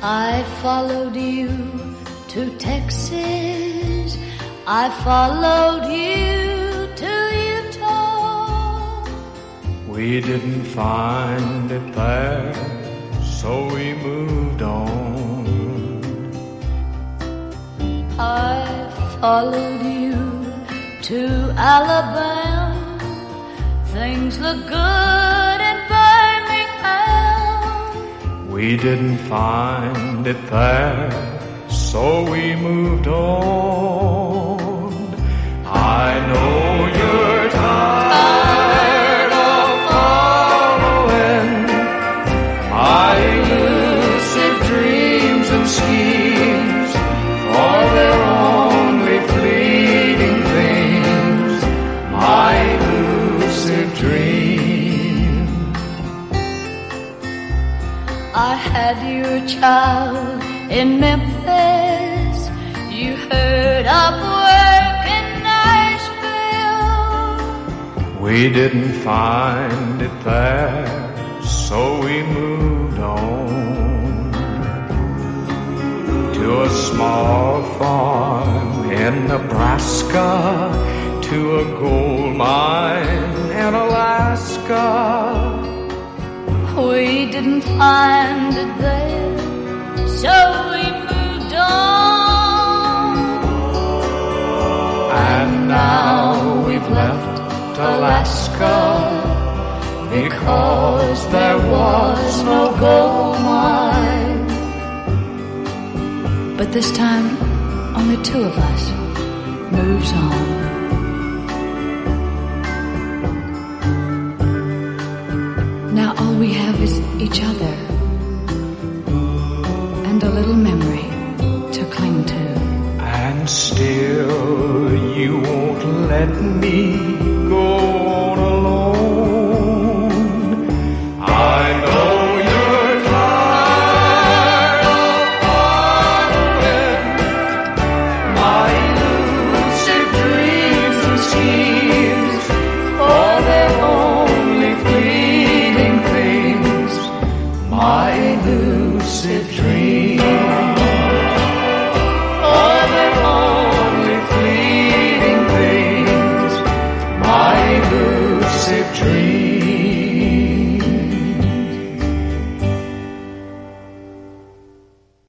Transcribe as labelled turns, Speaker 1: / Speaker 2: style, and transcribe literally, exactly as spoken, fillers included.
Speaker 1: I followed you to Texas. I followed you to Utah.
Speaker 2: We didn't find it there, so we moved on.
Speaker 1: I followed you to Alabama. Things look good in Birmingham.
Speaker 2: We didn't find it there, so we moved on. I know you're tired of following my elusive dreams and schemes, for they're only fleeting things, my elusive dream.
Speaker 1: I had your child in Memphis. You heard of work in Nashville.
Speaker 2: We didn't find it there, so we moved on to a small farm in Nebraska, to a gold mine in Alaska.
Speaker 1: We didn't find it there, so we moved on.
Speaker 2: And now we've left Alaska because there was no gold mine.
Speaker 1: But this time, only two of us moves on. Now all we have is each other and a little memory to cling to.
Speaker 2: And still you won't let me